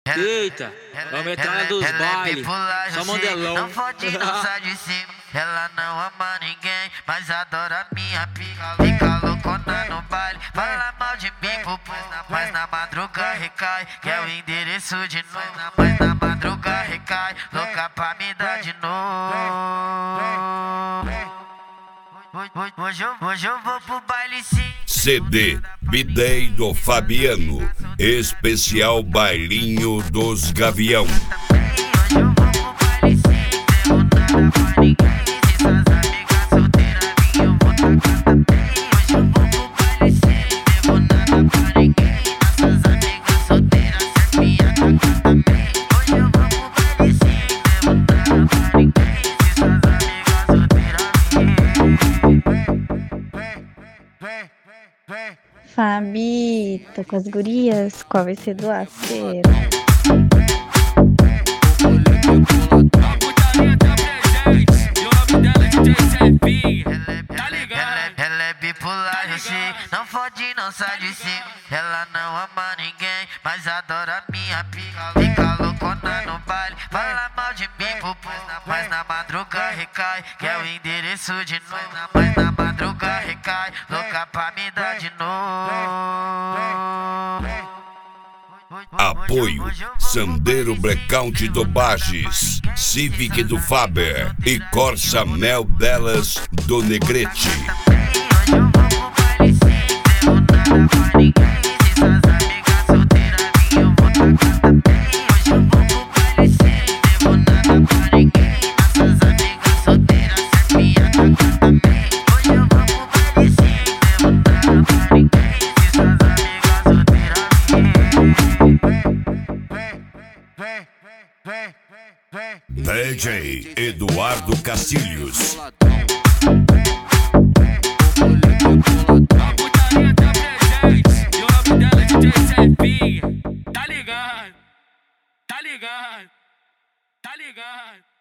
Eita, vamos entrar na dos bailes, só modelão. Não fode, não sai de cima. Ela não ama ninguém, mas adora minha pica. Fica loucona no baile, fala mal de mim, mas na madruga recai. Quer o endereço de novo, mas na madruga recai. Louca pra me dar de novo. Hoje eu vou pro baile sim. CD Bidei do Fabiano, especial bailinho dos Gavião. Hoje eu vou pro baile sim. Devo nada pra ninguém. Se suas amigas solteiras vir, eu vou tacar também. Hoje eu vou pro baile sim. Devo nada pra ninguém. Nossas amigas solteiras sempre atacam também. Hoje eu vou pro baile sim. Devo nada pra ninguém. Se suas amigas solteiras vir. Fabi, tô com as gurias, qual vai ser do aceiro? Ela é bipolar, eu sei. Não fode, não sai de cima. Ela não ama ninguém, mas adora minha pica. Fica loucona no baile, fala mal de mim, mas na madruga recai. Quer o endereço de novo, mas na madruga recai. Louca pra me dar de novo. Apoio Sandero Blackout do Bages, Civic do Faber e Corsa Mel Delas do Negrete. Hoje eu vou pro baile sim. Devo nada pra ninguém. Se suas amigas solteiras vir, eu vou tacar também. Hoje eu vou pro baile sim. Devo nada pra ninguém. Nossas amigas solteiras sempre atacam também. Hoje eu vou pro baile sim. Devo nada pra ninguém. Se suas amigas solteiras vir. DJ Eduardo Castilhos. Tá ligado, tá ligado, tá ligado.